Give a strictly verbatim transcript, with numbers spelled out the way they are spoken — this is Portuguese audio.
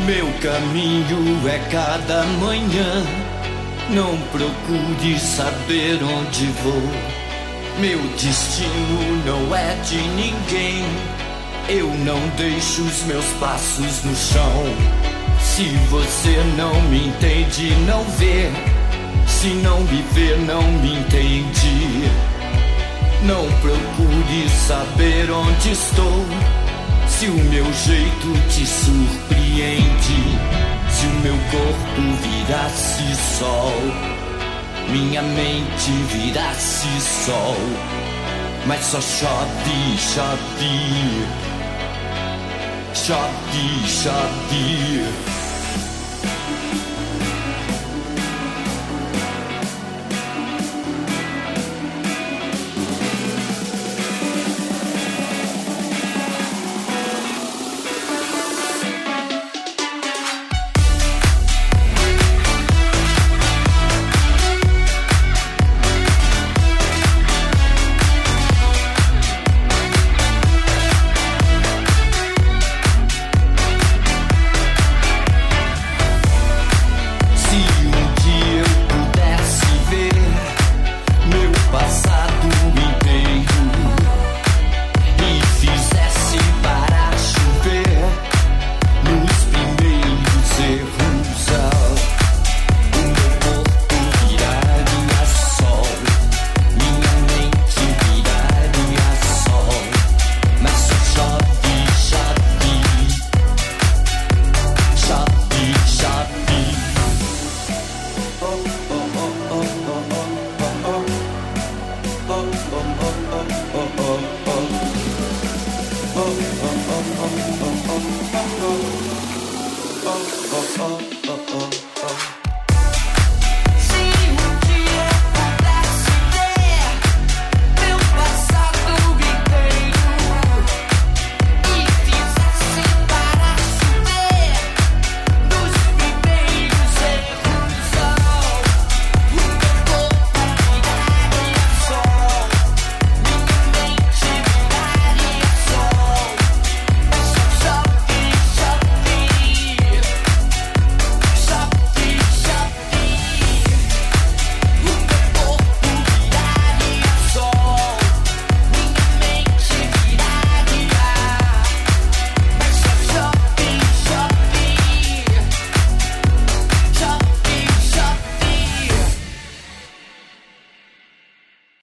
Meu caminho é cada manhã. Não procure saber onde vou. Meu destino não é de ninguém. Eu não deixo os meus passos no chão. Se você não me entende, não vê. Se não me vê, não me entende. Não procure saber onde estou. Se o meu jeito te surpreende, se o meu corpo virasse sol, minha mente virasse sol, mas só chove, chove, chove, chove.